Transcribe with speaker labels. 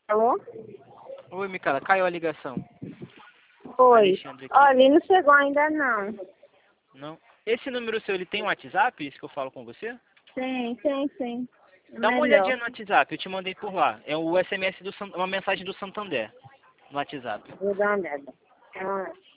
Speaker 1: Alô?
Speaker 2: Oi, Micaela, caiu a ligação.
Speaker 1: Oi.
Speaker 2: Alexandre aqui.
Speaker 1: Olha, não chegou ainda não.
Speaker 2: Não. Esse número seu, ele tem um WhatsApp, isso que eu falo com você?
Speaker 1: Sim.
Speaker 2: Dá uma
Speaker 1: Melhor.
Speaker 2: olhadinha no WhatsApp, eu te mandei por lá. É o SMS uma mensagem do Santander no WhatsApp.
Speaker 1: Vou dar uma olhada. Ah.